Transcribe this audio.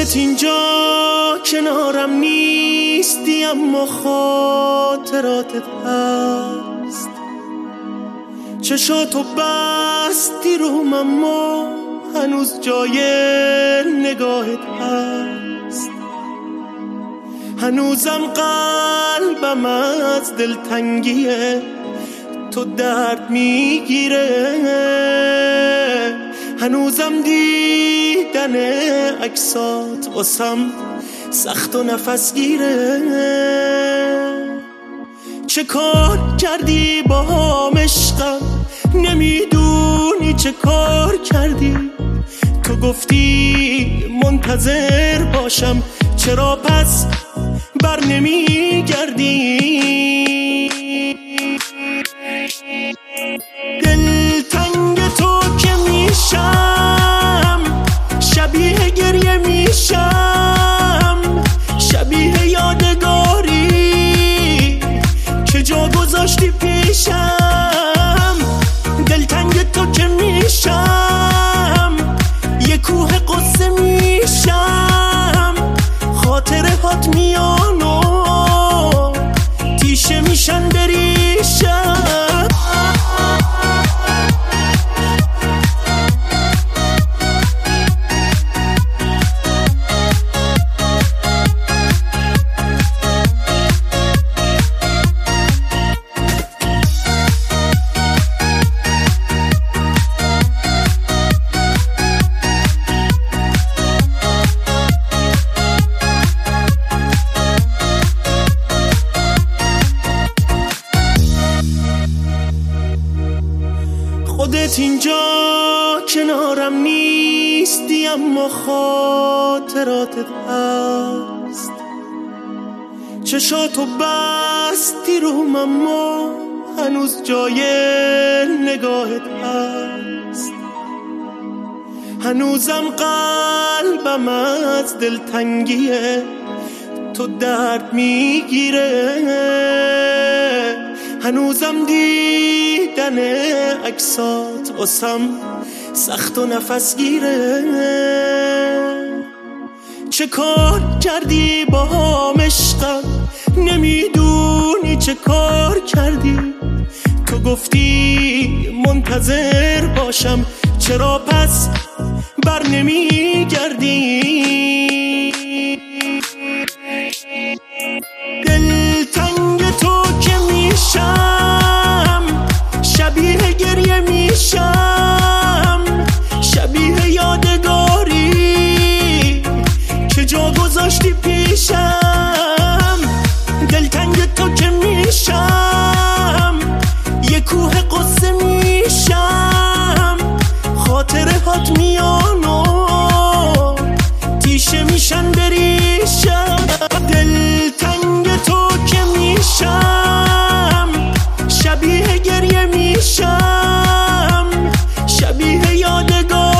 خودت اینجا کنارم نیستی اما خاطراتت هست. چشاتو بستی روم اما هنوز جای نگاهت هست. هنوزم قلبم از دلتنگی تو درد میگیره. هنوزم دیدن عکسات واسم سخت و نفس گیره. چه کار کردی با هم عشقم، نمیدونی چه کار کردی. تو گفتی منتظر باشم، چرا پس بر نمیگردی؟ دلتنگ تو که میشم، شبیه گریه میشم، شبیه یادگاری که جا گذاشتی پیشم. دلتنگ تو که میشم، یه کوه قصه میشم، خاطره هات میان و تیشه میشن بریشم. خودت اینجا کنارم نیستی اما خاطراتت هست. چشاتو بستی روم اما هنوز جای نگاهت هست. هنوزم قلبم از دلتنگی تو درد میگیره. هنوزم دیدن عکسات واسم سخت و نفس گیره. چه کار کردی با هم عشقم، نمیدونی چه کار کردی. تو گفتی منتظر باشم، چرا پس بر نمیگردی؟ دلتنگ تو که میشم، شبیه گریه میشم، شبیه یادگاری که جا گذاشتی پیشم. دلتنگ تو که میشم، یه کوه قصه میشم، خاطره هات میان و تیشه میشن بریشم. دلتنگ تو که میشم، شبیه گریه میشم، شبیه یادگار